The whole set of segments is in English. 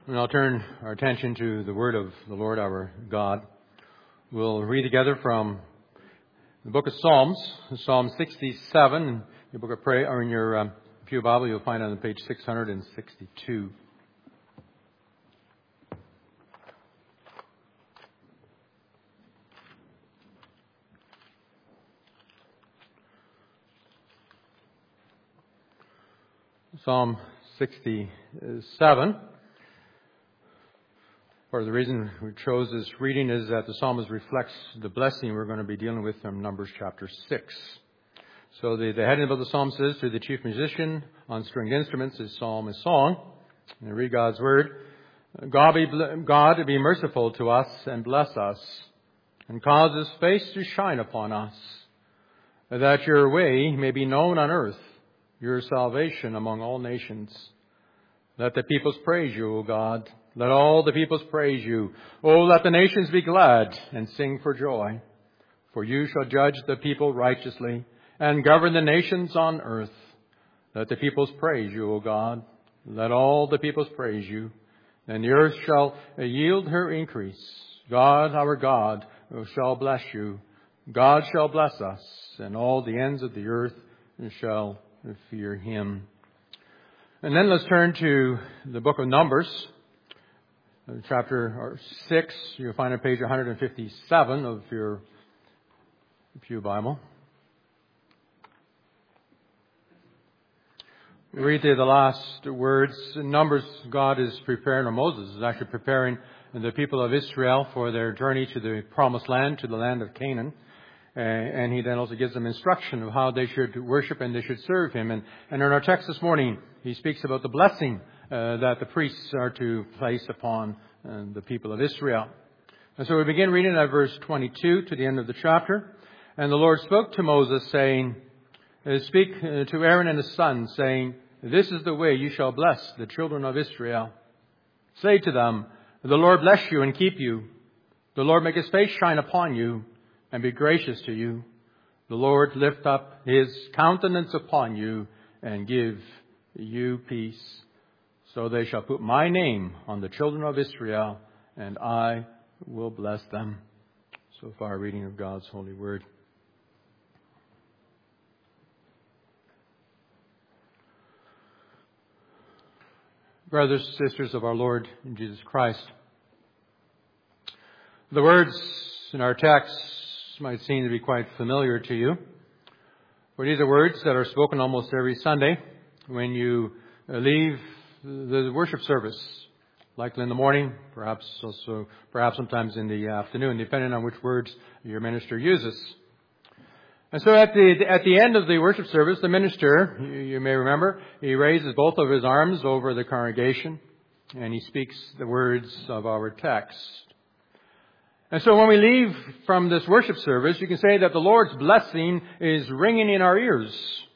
And I'll turn our attention to the word of the Lord our God. We'll read together from the book of Psalms, Psalm 67. In your book of prayer, or in your Pew Bible, you'll find it on page 662. Psalm 67. Part of the reason we chose this reading is that the psalmist reflects the blessing we're going to be dealing with from Numbers chapter 6. So the heading of the psalm says, to the chief musician on stringed instruments, his psalm is song. And I read God's word. God be merciful to us and bless us, and cause His face to shine upon us, that your way may be known on earth, your salvation among all nations. Let the peoples praise you, O God. Let all the peoples praise you. Oh, let the nations be glad and sing for joy. For you shall judge the people righteously and govern the nations on earth. Let the peoples praise you, O God. Let all the peoples praise you. And the earth shall yield her increase. God, our God, shall bless you. God shall bless us, and all the ends of the earth shall fear Him. And then let's turn to the book of Numbers. Chapter 6, you'll find on page 157 of your Pew Bible. We read the last words. In Numbers, God is preparing, or Moses is actually preparing the people of Israel for their journey to the promised land, to the land of Canaan. And he then also gives them instruction of how they should worship and they should serve Him. And in our text this morning, he speaks about the blessing that the priests are to place upon the people of Israel. And so we begin reading at verse 22 to the end of the chapter. And the Lord spoke to Moses, saying, speak to Aaron and his sons, saying, this is the way you shall bless the children of Israel. Say to them, the Lord bless you and keep you. The Lord make His face shine upon you and be gracious to you. The Lord lift up His countenance upon you and give you peace. So they shall put my name on the children of Israel, and I will bless them. So far, a reading of God's holy word. Brothers and sisters of our Lord Jesus Christ, the words in our text might seem to be quite familiar to you. For these are words that are spoken almost every Sunday when you leave the worship service, likely in the morning, perhaps sometimes in the afternoon, depending on which words your minister uses. And so at the end of the worship service, the minister, you may remember, he raises both of his arms over the congregation and he speaks the words of our text. And so when we leave from this worship service, you can say that the Lord's blessing is ringing in our ears.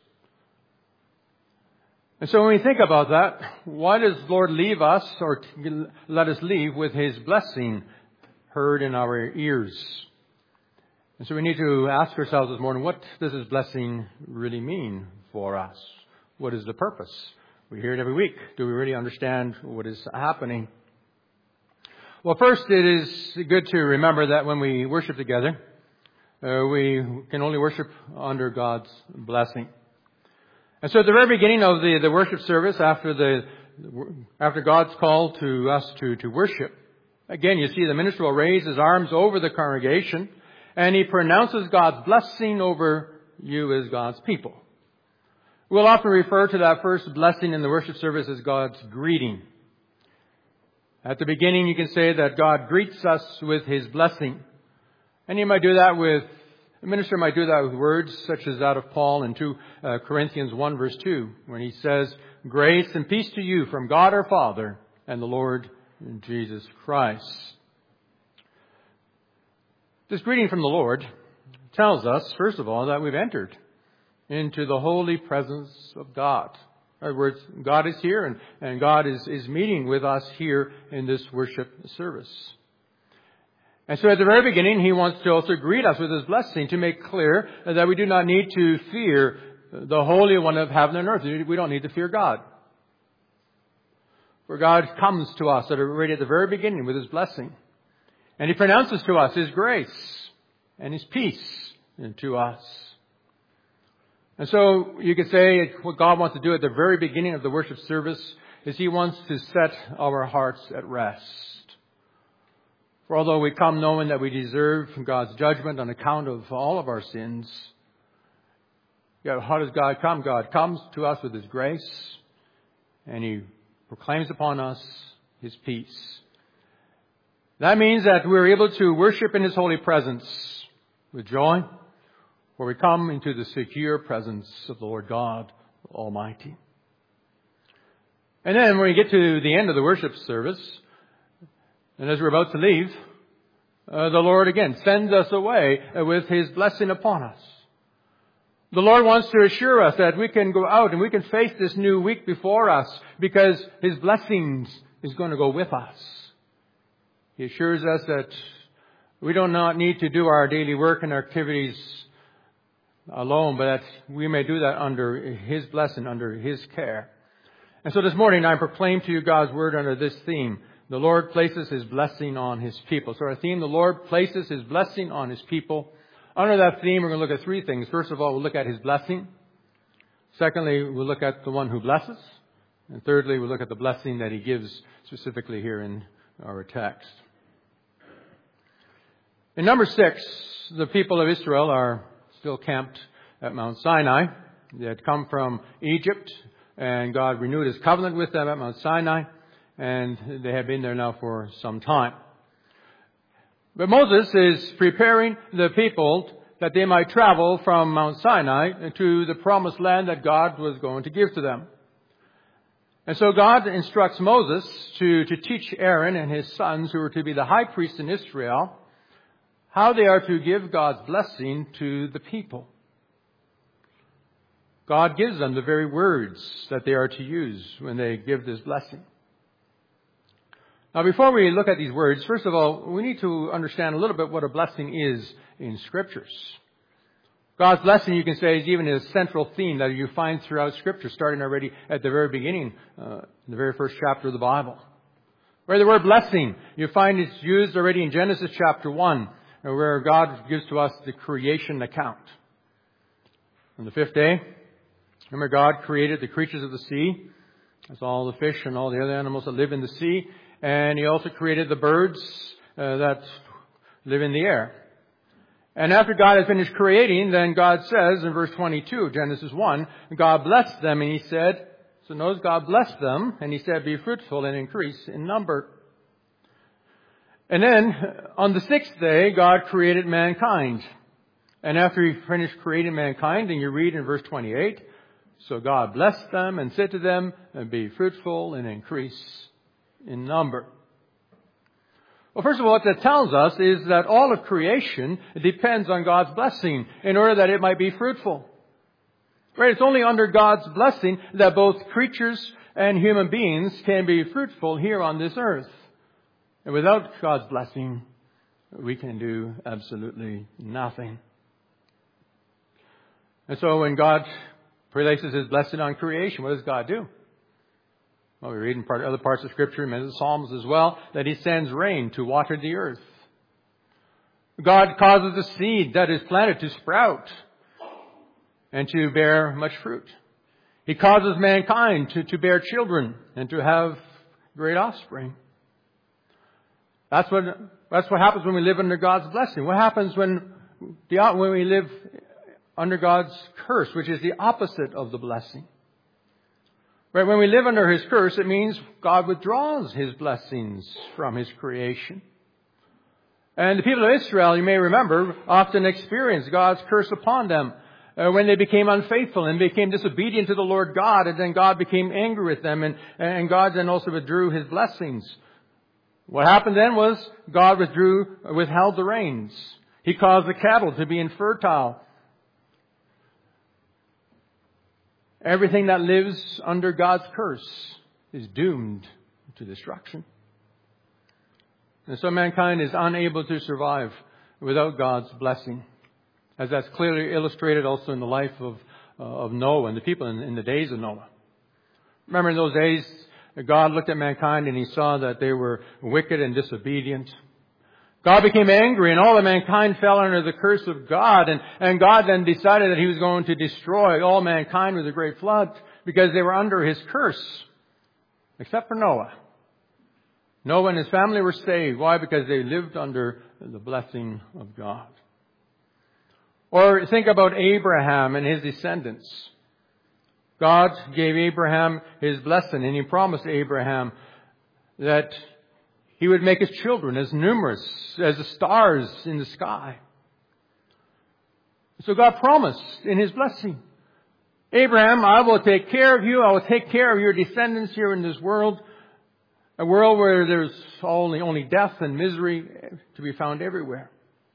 And so when we think about that, why does the Lord leave us, or let us leave with His blessing heard in our ears? And so we need to ask ourselves this morning, what does His blessing really mean for us? What is the purpose? We hear it every week. Do we really understand what is happening? Well, first, it is good to remember that when we worship together, we can only worship under God's blessing. And so at the very beginning of the worship service, after God's call to us to worship, again, you see the minister will raise his arms over the congregation, and he pronounces God's blessing over you as God's people. We'll often refer to that first blessing in the worship service as God's greeting. At the beginning, you can say that God greets us with His blessing. And the minister might do that with words such as that of Paul in 2 Corinthians 1 verse 2, when he says, grace and peace to you from God our Father and the Lord Jesus Christ. This greeting from the Lord tells us, first of all, that we've entered into the holy presence of God. In other words, God is here and God is meeting with us here in this worship service. And so at the very beginning, He wants to also greet us with His blessing to make clear that we do not need to fear the Holy One of heaven and earth. We don't need to fear God. where God comes to us already at the very beginning with His blessing. And He pronounces to us His grace and His peace to us. And so you could say what God wants to do at the very beginning of the worship service is He wants to set our hearts at rest. For although we come knowing that we deserve God's judgment on account of all of our sins, yet how does God come? God comes to us with His grace, and He proclaims upon us His peace. That means that we're able to worship in His holy presence with joy, for we come into the secure presence of the Lord God Almighty. And then when we get to the end of the worship service, and as we're about to leave, the Lord again sends us away with His blessing upon us. The Lord wants to assure us that we can go out and we can face this new week before us because His blessings is going to go with us. He assures us that we do not need to do our daily work and activities alone, but that we may do that under His blessing, under His care. And so this morning I proclaim to you God's Word under this theme. The Lord places His blessing on His people. So our theme, the Lord places His blessing on His people. Under that theme, we're going to look at three things. First of all, we'll look at His blessing. Secondly, we'll look at the one who blesses. And thirdly, we'll look at the blessing that He gives specifically here in our text. In number 6, the people of Israel are still camped at Mount Sinai. They had come from Egypt, and God renewed His covenant with them at Mount Sinai, and they have been there now for some time. But Moses is preparing the people that they might travel from Mount Sinai to the promised land that God was going to give to them. And so God instructs Moses to teach Aaron and his sons, who are to be the high priests in Israel, how they are to give God's blessing to the people. God gives them the very words that they are to use when they give this blessing. Now, before we look at these words, first of all, we need to understand a little bit what a blessing is in Scriptures. God's blessing, you can say, is even a central theme that you find throughout Scripture, starting already at the very beginning, in the very first chapter of the Bible. Where the word blessing, you find it's used already in Genesis chapter 1, where God gives to us the creation account. On the 5th day, remember, God created the creatures of the sea. That's all the fish and all the other animals that live in the sea. And He also created the birds that live in the air. And after God had finished creating, then God says in verse 22 of Genesis 1, God blessed them, and He said, so notice God blessed them, and He said, be fruitful and increase in number. And then on the 6th day, God created mankind. And after He finished creating mankind, and you read in verse 28, so God blessed them and said to them, be fruitful and increase in number. Well, first of all, what that tells us is that all of creation depends on God's blessing in order that it might be fruitful. Right? It's only under God's blessing that both creatures and human beings can be fruitful here on this earth. And without God's blessing, we can do absolutely nothing. And so when God places His blessing on creation, what does God do? Well, we read in other parts of Scripture, in the Psalms as well, that He sends rain to water the earth. God causes the seed that is planted to sprout and to bear much fruit. He causes mankind to bear children and to have great offspring. That's what happens when we live under God's blessing. What happens when we live under God's curse, which is the opposite of the blessing? Right? When we live under His curse, it means God withdraws His blessings from His creation. And the people of Israel, you may remember, often experienced God's curse upon them when they became unfaithful and became disobedient to the Lord God, and then God became angry with them, and God then also withdrew His blessings. What happened then was God withheld the rains. He caused the cattle to be infertile. Everything that lives under God's curse is doomed to destruction. And so mankind is unable to survive without God's blessing, as that's clearly illustrated also in the life of Noah and the people in the days of Noah. Remember, in those days, God looked at mankind and He saw that they were wicked and disobedient. God became angry and all of mankind fell under the curse of God. And God then decided that He was going to destroy all mankind with a great flood because they were under His curse. Except for Noah. Noah and his family were saved. Why? Because they lived under the blessing of God. Or think about Abraham and his descendants. God gave Abraham His blessing, and He promised Abraham that he would make his children as numerous as the stars in the sky. So God promised in His blessing, Abraham, I will take care of you. I will take care of your descendants here in this world. A world where there's only death and misery to be found everywhere.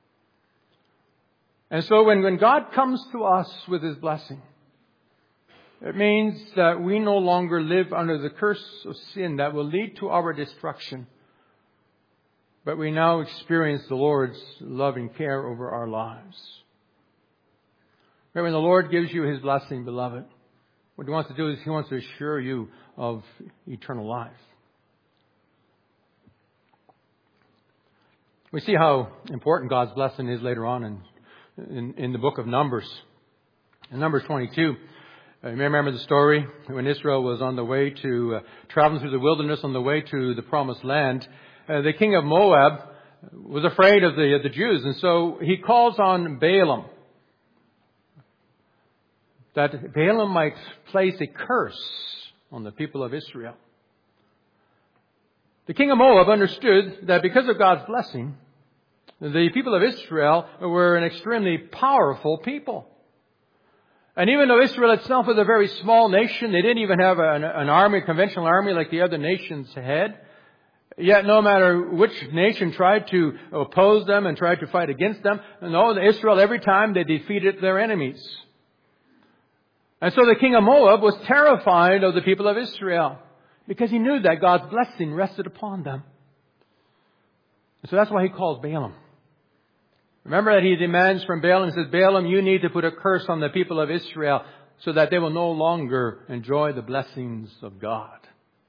And so when God comes to us with His blessing, it means that we no longer live under the curse of sin that will lead to our destruction. But we now experience the Lord's loving care over our lives. But when the Lord gives you His blessing, beloved, what He wants to do is He wants to assure you of eternal life. We see how important God's blessing is later on in the book of Numbers. In Numbers 22, you may remember the story when Israel was on the way to traveling through the wilderness on the way to the promised land. The king of Moab was afraid of the Jews, and so he calls on Balaam, that Balaam might place a curse on the people of Israel. The king of Moab understood that because of God's blessing, the people of Israel were an extremely powerful people. And even though Israel itself was a very small nation, they didn't even have an army, a conventional army like the other nations had. Yet no matter which nation tried to oppose them and tried to fight against them, Israel, every time they defeated their enemies. And so the king of Moab was terrified of the people of Israel because he knew that God's blessing rested upon them. And so that's why he calls Balaam. Remember that he demands from Balaam, he says, Balaam, you need to put a curse on the people of Israel so that they will no longer enjoy the blessings of God.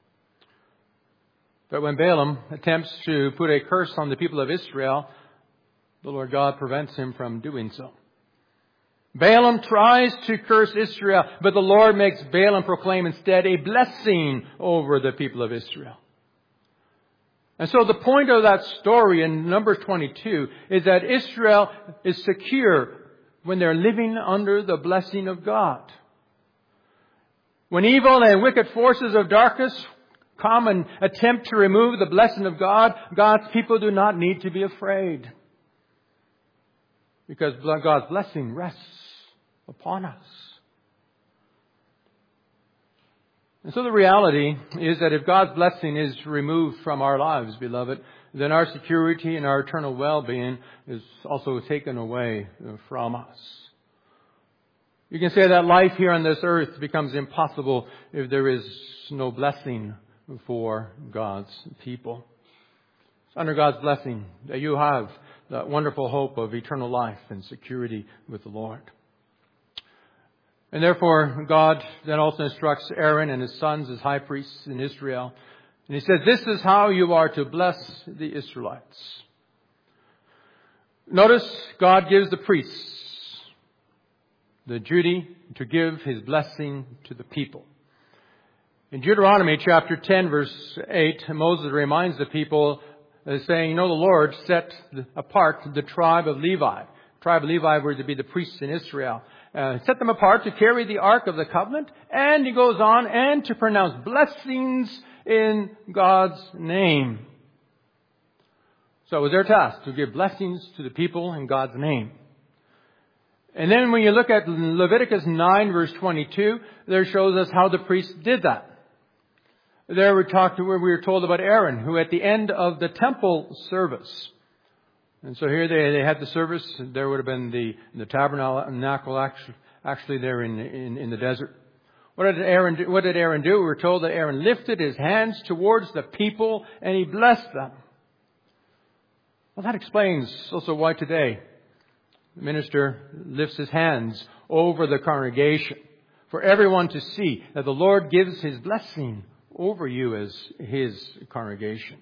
But when Balaam attempts to put a curse on the people of Israel, the Lord God prevents him from doing so. Balaam tries to curse Israel, but the Lord makes Balaam proclaim instead a blessing over the people of Israel. And so the point of that story in Numbers 22 is that Israel is secure when they're living under the blessing of God. When evil and wicked forces of darkness come and attempt to remove the blessing of God, God's people do not need to be afraid. Because God's blessing rests upon us. And so the reality is that if God's blessing is removed from our lives, beloved, then our security and our eternal well-being is also taken away from us. You can say that life here on this earth becomes impossible if there is no blessing for God's people. It's under God's blessing that you have that wonderful hope of eternal life and security with the Lord. And therefore, God then also instructs Aaron and his sons as high priests in Israel. And He says, this is how you are to bless the Israelites. Notice God gives the priests the duty to give His blessing to the people. In Deuteronomy chapter 10, verse 8, Moses reminds the people, saying, the Lord set apart the tribe of Levi. The tribe of Levi were to be the priests in Israel. Set them apart to carry the Ark of the Covenant. And he goes on and to pronounce blessings in God's name. So it was their task to give blessings to the people in God's name. And then when you look at Leviticus 9 verse 22, there shows us how the priests did that. There we were told about Aaron, who at the end of the temple service, and so here they had the service. There would have been the tabernacle actually there in the desert. What did Aaron do? We were told that Aaron lifted his hands towards the people and he blessed them. Well, that explains also why today the minister lifts his hands over the congregation for everyone to see that the Lord gives His blessing over you as His congregation.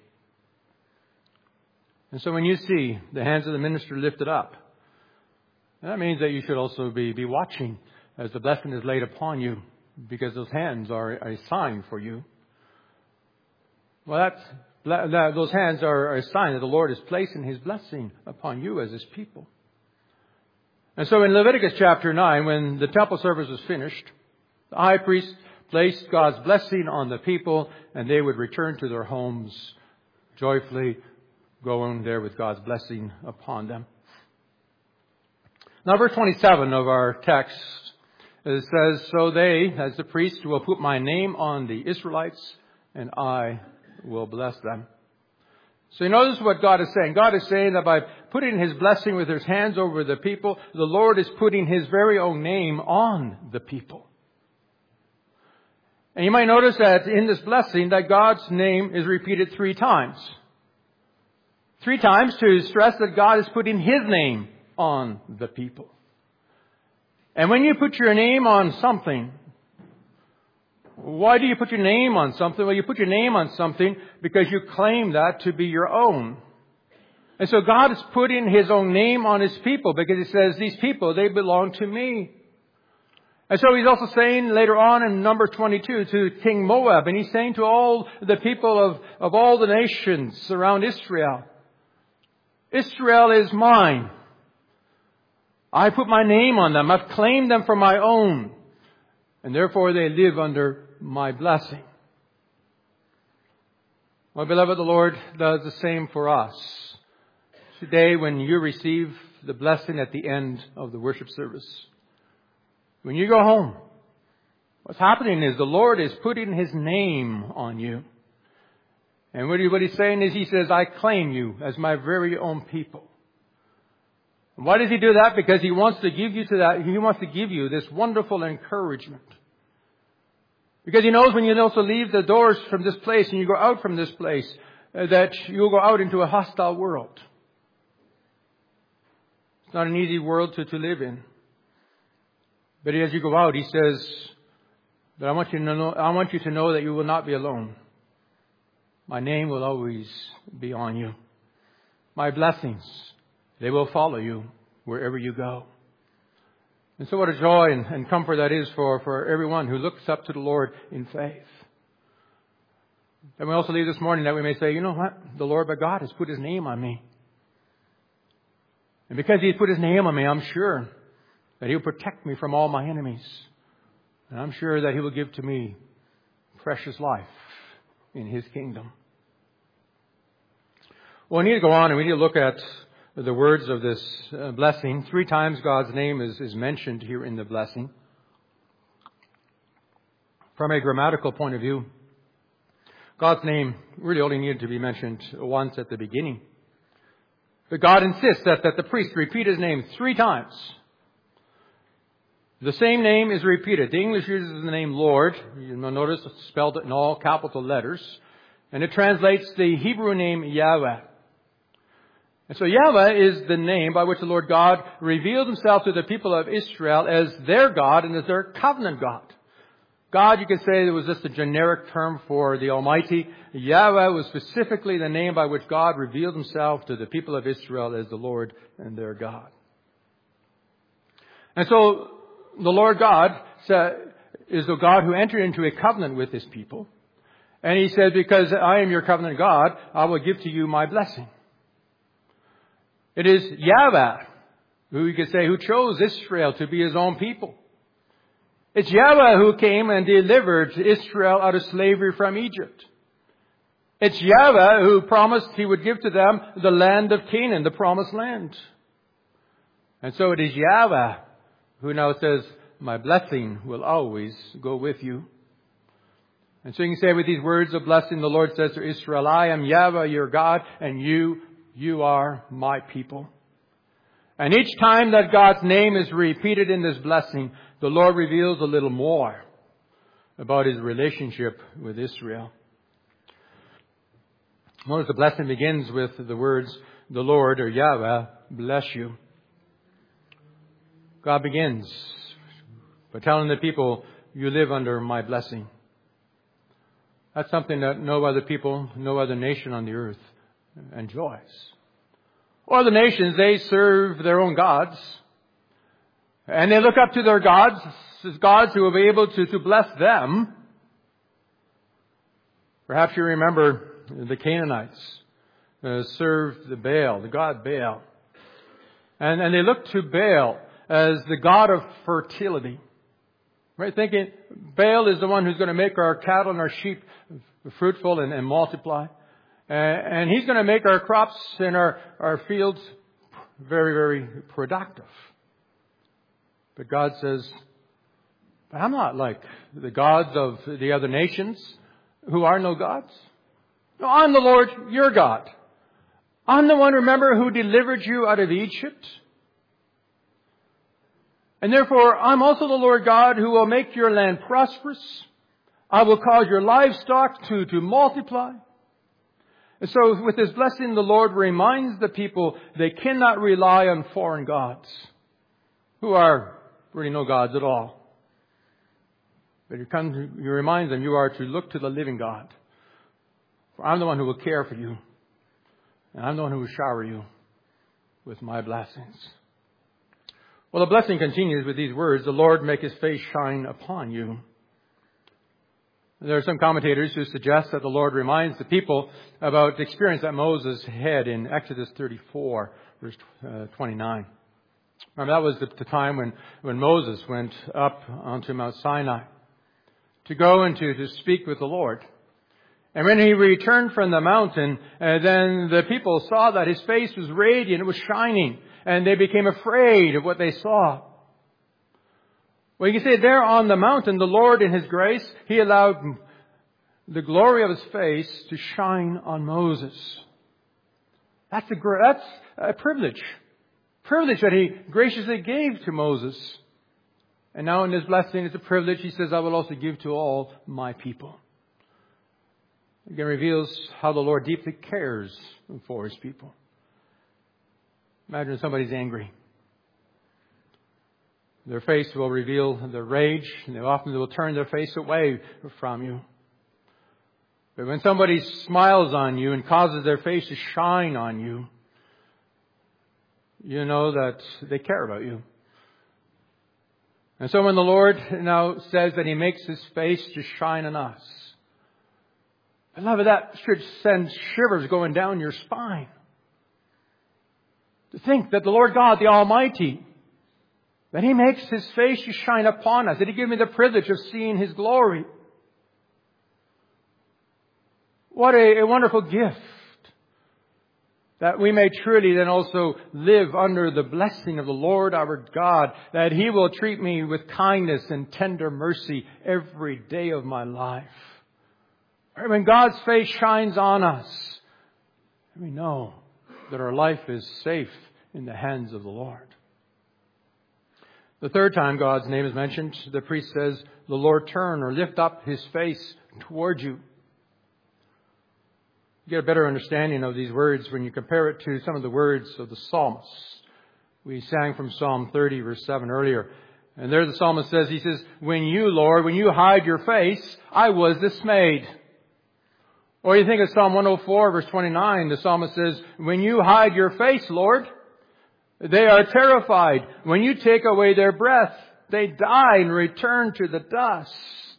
And so when you see the hands of the minister lifted up, that means that you should also be watching as the blessing is laid upon you, because those hands are a sign for you. Well, those hands are a sign that the Lord is placing His blessing upon you as His people. And so in Leviticus chapter 9, when the temple service was finished, the high priest placed God's blessing on the people, and they would return to their homes joyfully, going there with God's blessing upon them. Now verse 27 of our text, it says, "So they, as the priest, will put my name on the Israelites, and I will bless them." So you notice what God is saying. God is saying that by putting His blessing with His hands over the people, the Lord is putting His very own name on the people. And you might notice that in this blessing that God's name is repeated 3 times. 3 times to stress that God is putting His name on the people. And when you put your name on something, why do you put your name on something? Well, you put your name on something because you claim that to be your own. And so God is putting His own name on His people because He says, these people, they belong to me. And so He's also saying later on in Numbers 22 to King Moab, and He's saying to all the people of all the nations around Israel, Israel is mine. I put my name on them. I've claimed them for my own. And therefore they live under my blessing. My beloved, the Lord does the same for us. Today, when you receive the blessing at the end of the worship service, when you go home, what's happening is the Lord is putting His name on you. And what He's saying is He says, I claim you as my very own people. And why does He do that? Because He wants to give you to that. He wants to give you this wonderful encouragement. Because He knows when you also leave the doors from this place and you go out from this place, that you'll go out into a hostile world. It's not an easy world to live in. But as you go out, He says, but I want you to know that you will not be alone. My name will always be on you. My blessings, they will follow you wherever you go. And so what a joy and comfort that is for everyone who looks up to the Lord in faith. And we also leave this morning that we may say, you know what? The Lord, but God, has put His name on me. And because He's put His name on me, I'm sure that He'll protect me from all my enemies. And I'm sure that He will give to me precious life in His kingdom. Well, we need to go on and we need to look at the words of this blessing. 3 times God's name is mentioned here in the blessing. From a grammatical point of view, God's name really only needed to be mentioned once at the beginning. But God insists that the priest repeat His name 3 times. The same name is repeated. The English uses the name Lord. You'll notice it's spelled in all capital letters. And it translates the Hebrew name Yahweh. And so Yahweh is the name by which the Lord God revealed Himself to the people of Israel as their God and as their covenant God. God, you could say, it was just a generic term for the Almighty. Yahweh was specifically the name by which God revealed Himself to the people of Israel as the Lord and their God. And so the Lord God is the God who entered into a covenant with His people. And He said, because I am your covenant God, I will give to you my blessing. It is Yahweh, who you could say, who chose Israel to be His own people. It's Yahweh who came and delivered Israel out of slavery from Egypt. It's Yahweh who promised He would give to them the land of Canaan, the promised land. And so it is Yahweh who now says, my blessing will always go with you. And so you can say with these words of blessing, the Lord says to Israel, I am Yahweh your God, and you are my people. And each time that God's name is repeated in this blessing, the Lord reveals a little more about His relationship with Israel. Notice the blessing begins with the words, the Lord, or Yahweh, bless you. God begins by telling the people, you live under my blessing. That's something that no other people, no other nation on the earth enjoys. Or the nations, they serve their own gods. And they look up to their gods as gods who will be able to bless them. Perhaps you remember the Canaanites served the Baal, the god Baal. And they looked to Baal as the god of fertility. Right? Thinking Baal is the one who's going to make our cattle and our sheep fruitful and multiply. And he's going to make our crops and our fields very, very productive. But God says, but I'm not like the gods of the other nations who are no gods. No, I'm the Lord, your God. I'm the one, remember, who delivered you out of Egypt. And therefore, I'm also the Lord God who will make your land prosperous. I will cause your livestock to multiply. And so with this blessing, the Lord reminds the people they cannot rely on foreign gods, who are really no gods at all. But he reminds them you are to look to the living God. For I'm the one who will care for you. And I'm the one who will shower you with my blessings. Well, the blessing continues with these words, the Lord make his face shine upon you. There are some commentators who suggest that the Lord reminds the people about the experience that Moses had in Exodus 34, verse 29. Remember, that was the time when Moses went up onto Mount Sinai to go and to speak with the Lord. And when he returned from the mountain, then the people saw that his face was radiant, it was shining, and they became afraid of what they saw. Well, you can say there on the mountain, the Lord in his grace, he allowed the glory of his face to shine on Moses. That's a privilege. Privilege that he graciously gave to Moses. And now in this blessing, it's a privilege, he says, I will also give to all my people. Again, reveals how the Lord deeply cares for his people. Imagine somebody's angry. Their face will reveal their rage, and they often will turn their face away from you. But when somebody smiles on you and causes their face to shine on you, you know that they care about you. And so when the Lord now says that he makes his face to shine on us, beloved, that should send shivers going down your spine. To think that the Lord God, the Almighty, that he makes his face to shine upon us, that he gives me the privilege of seeing his glory. What a wonderful gift. That we may truly then also live under the blessing of the Lord our God, that he will treat me with kindness and tender mercy every day of my life. When God's face shines on us, we know that our life is safe in the hands of the Lord. The third time God's name is mentioned, the priest says, the Lord turn or lift up his face toward you. You get a better understanding of these words when you compare it to some of the words of the psalmist. We sang from Psalm 30, verse 7 earlier. And there the psalmist says, he says, when you, Lord, when you hide your face, I was dismayed. Or you think of Psalm 104, verse 29, the psalmist says, when you hide your face, Lord, they are terrified. When you take away their breath, they die and return to the dust.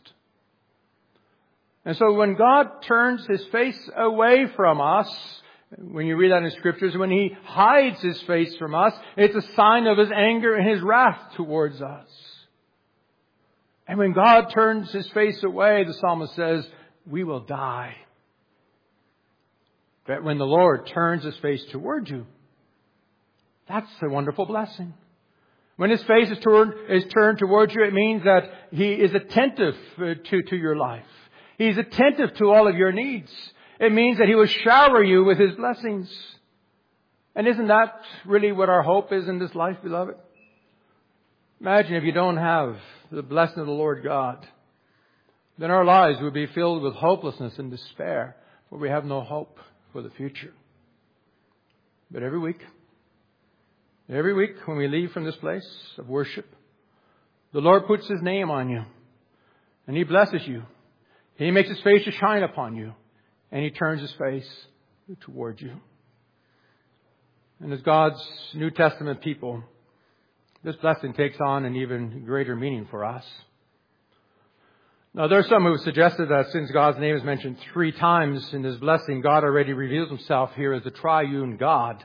And so when God turns his face away from us, when you read that in Scriptures, when he hides his face from us, it's a sign of his anger and his wrath towards us. And when God turns his face away, the psalmist says, we will die. But when the Lord turns his face toward you, that's a wonderful blessing. When his face is turned towards you, it means that he is attentive to your life. He's attentive to all of your needs. It means that he will shower you with his blessings. And isn't that really what our hope is in this life, beloved? Imagine if you don't have the blessing of the Lord God. Then our lives would be filled with hopelessness and despair, for we have no hope for the future. But every week when we leave from this place of worship, the Lord puts his name on you. And he blesses you. He makes His face to shine upon you, and He turns His face toward you. And as God's New Testament people, this blessing takes on an even greater meaning for us. Now, there are some who have suggested that since God's name is mentioned 3 times in this blessing, God already reveals Himself here as the triune God.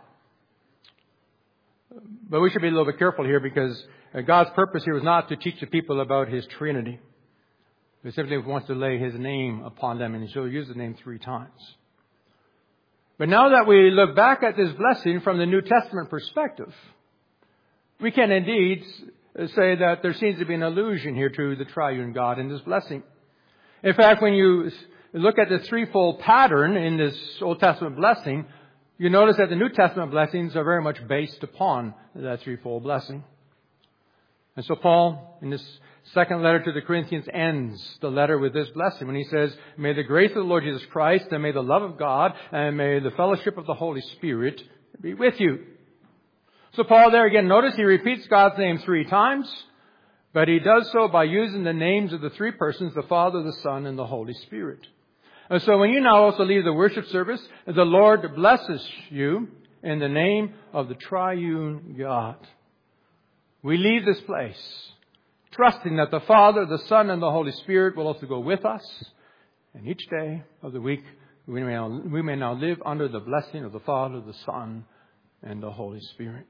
But we should be a little bit careful here, because God's purpose here was not to teach the people about His Trinity. He simply wants to lay His name upon them, and He'll use the name 3 times. But now that we look back at this blessing from the New Testament perspective, we can indeed say that there seems to be an allusion here to the triune God in this blessing. In fact, when you look at the threefold pattern in this Old Testament blessing, you notice that the New Testament blessings are very much based upon that threefold blessing. And so Paul, in this second letter to the Corinthians, ends the letter with this blessing when he says, "May the grace of the Lord Jesus Christ, and may the love of God, and may the fellowship of the Holy Spirit be with you." So Paul there again, notice he repeats God's name 3 times, but he does so by using the names of the 3 persons, the Father, the Son, and the Holy Spirit. And so when you now also leave the worship service, the Lord blesses you in the name of the triune God. We leave this place trusting that the Father, the Son, and the Holy Spirit will also go with us. And each day of the week, we may now live under the blessing of the Father, the Son, and the Holy Spirit.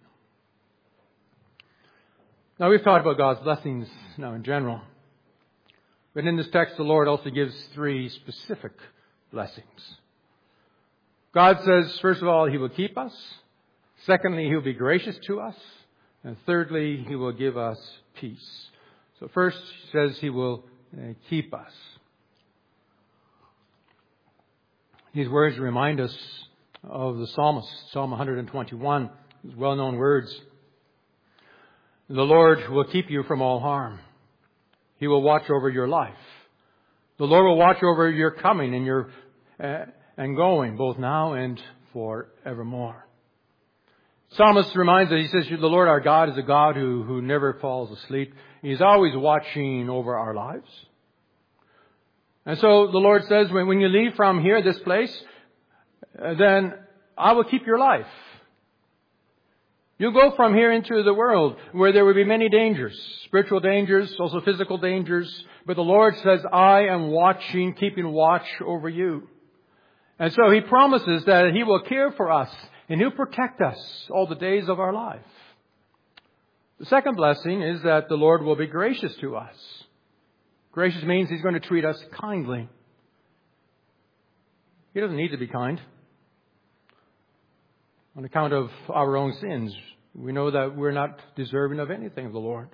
Now, we've talked about God's blessings now in general. But in this text, the Lord also gives 3 specific blessings. God says, first of all, He will keep us. Secondly, He will be gracious to us. And thirdly, He will give us peace. So first, He says He will keep us. These words remind us of the psalmist, Psalm 121, these well-known words. The Lord will keep you from all harm. He will watch over your life. The Lord will watch over your coming and your and going, both now and forevermore. Psalmist reminds us, he says, the Lord our God is a God who never falls asleep. He's always watching over our lives. And so the Lord says, when you leave from here, this place, then I will keep your life. You'll go from here into the world where there will be many dangers, spiritual dangers, also physical dangers. But the Lord says, I am watching, keeping watch over you. And so He promises that He will care for us and He'll protect us all the days of our life. The second blessing is that the Lord will be gracious to us. Gracious means He's going to treat us kindly. He doesn't need to be kind. On account of our own sins, we know that we're not deserving of anything of the Lord.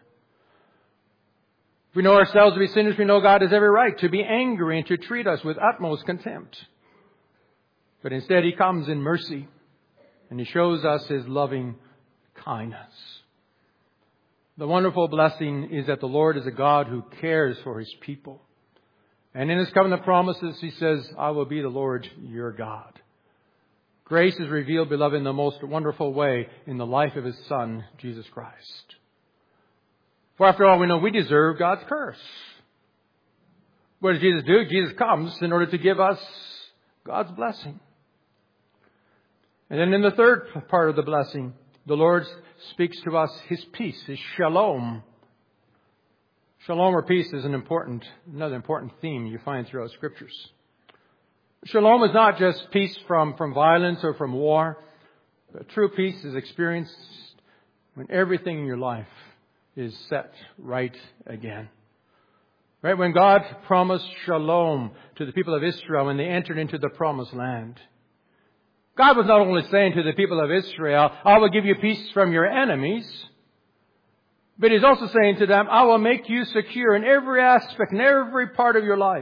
If we know ourselves to be sinners, we know God has every right to be angry and to treat us with utmost contempt. But instead He comes in mercy and He shows us His loving kindness. The wonderful blessing is that the Lord is a God who cares for His people. And in His covenant promises, He says, I will be the Lord your God. Grace is revealed, beloved, in the most wonderful way in the life of His Son, Jesus Christ. For after all, we know we deserve God's curse. What does Jesus do? Jesus comes in order to give us God's blessing. And then in the third part of the blessing, the Lord speaks to us His peace, His shalom. Shalom or peace is another important theme you find throughout Scriptures. Shalom is not just peace from violence or from war. But true peace is experienced when everything in your life is set right again. Right? When God promised shalom to the people of Israel when they entered into the promised land, God was not only saying to the people of Israel, I will give you peace from your enemies, but He's also saying to them, I will make you secure in every aspect, in every part of your life.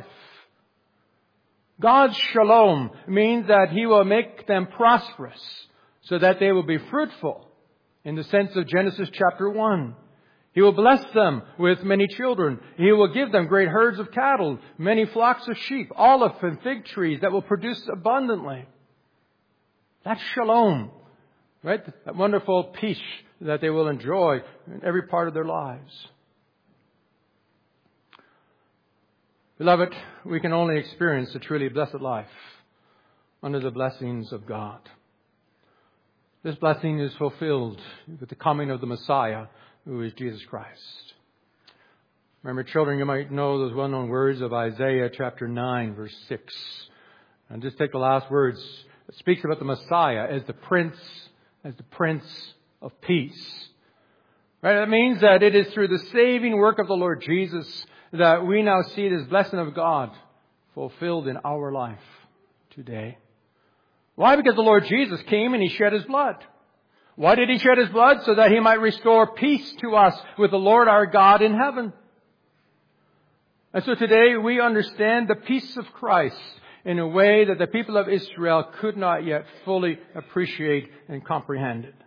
God's shalom means that He will make them prosperous so that they will be fruitful in the sense of Genesis chapter 1. He will bless them with many children. He will give them great herds of cattle, many flocks of sheep, olive and fig trees that will produce abundantly. That's shalom, right? That wonderful peace that they will enjoy in every part of their lives. Beloved, we can only experience a truly blessed life under the blessings of God. This blessing is fulfilled with the coming of the Messiah, who is Jesus Christ. Remember, children, you might know those well-known words of Isaiah chapter 9, verse 6. And just take the last words. It speaks about the Messiah as the Prince of Peace. Right? That means that it is through the saving work of the Lord Jesus that we now see this blessing of God fulfilled in our life today. Why? Because the Lord Jesus came and He shed His blood. Why did He shed His blood? So that He might restore peace to us with the Lord our God in heaven. And so today we understand the peace of Christ in a way that the people of Israel could not yet fully appreciate and comprehend it.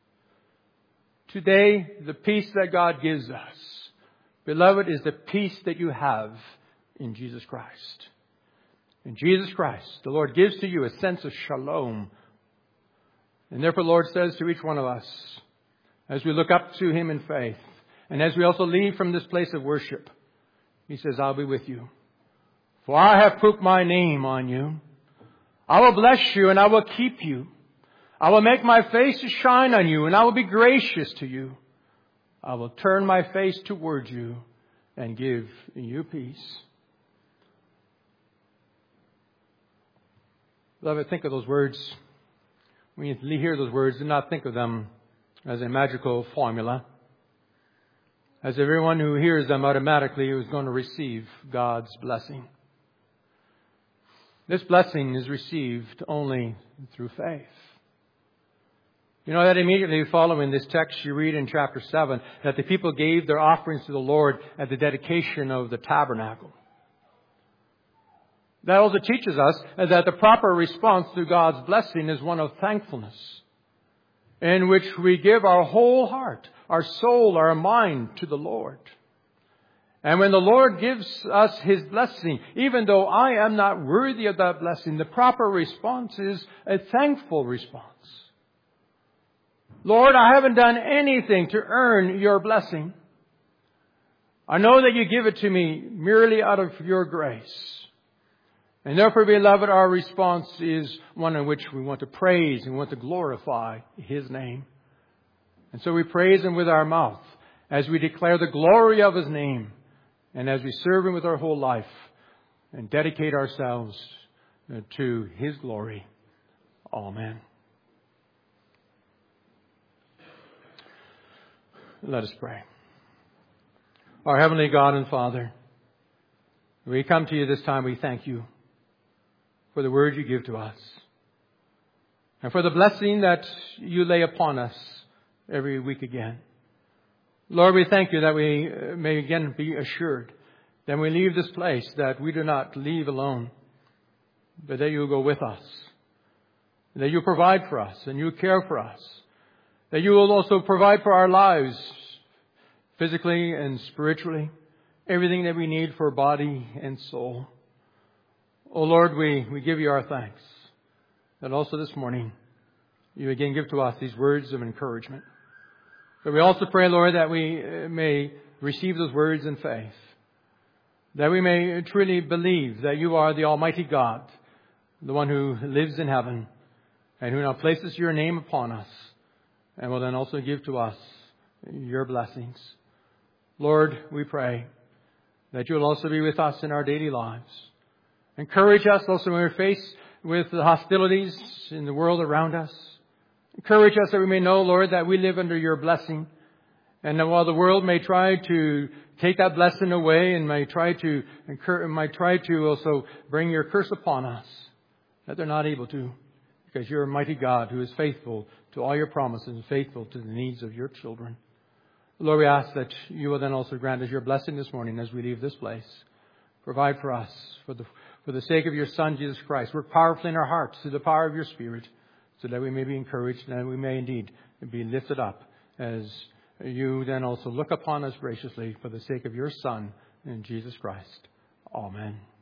Today, the peace that God gives us, beloved, is the peace that you have in Jesus Christ. In Jesus Christ, the Lord gives to you a sense of shalom. And therefore, the Lord says to each one of us, as we look up to Him in faith, and as we also leave from this place of worship, He says, I'll be with you. For I have put my name on you. I will bless you and I will keep you. I will make my face to shine on you and I will be gracious to you. I will turn my face towards you and give you peace. Beloved, think of those words. When you hear those words, do not think of them as a magical formula. As everyone who hears them automatically is going to receive God's blessing. This blessing is received only through faith. You know that immediately following this text you read in chapter 7 that the people gave their offerings to the Lord at the dedication of the tabernacle. That also teaches us that the proper response to God's blessing is one of thankfulness, in which we give our whole heart, our soul, our mind to the Lord. And when the Lord gives us His blessing, even though I am not worthy of that blessing, the proper response is a thankful response. Lord, I haven't done anything to earn your blessing. I know that you give it to me merely out of your grace. And therefore, beloved, our response is one in which we want to praise and want to glorify His name. And so we praise Him with our mouth as we declare the glory of His name and as we serve Him with our whole life and dedicate ourselves to His glory. Amen. Let us pray. Our Heavenly God and Father, we come to you this time, we thank you for the word you give to us and for the blessing that you lay upon us every week again. Lord, we thank you that we may again be assured that when we leave this place that we do not leave alone, but that you go with us, that you provide for us and you care for us, that you will also provide for our lives physically and spiritually, everything that we need for body and soul. Oh Lord, we give you our thanks that also this morning you again give to us these words of encouragement. But we also pray, Lord, that we may receive those words in faith, that we may truly believe that you are the Almighty God, the one who lives in heaven and who now places your name upon us and will then also give to us your blessings. Lord, we pray that you will also be with us in our daily lives. Encourage us also when we're faced with the hostilities in the world around us. Encourage us that we may know, Lord, that we live under your blessing. And that while the world may try to take that blessing away and might try to also bring your curse upon us, that they're not able to, because you're a mighty God who is faithful to all your promises and faithful to the needs of your children. Lord, we ask that you will then also grant us your blessing this morning as we leave this place. Provide for us for the sake of your Son, Jesus Christ. Work powerfully in our hearts through the power of your Spirit, so that we may be encouraged and that we may indeed be lifted up as you then also look upon us graciously for the sake of your Son, in Jesus Christ. Amen.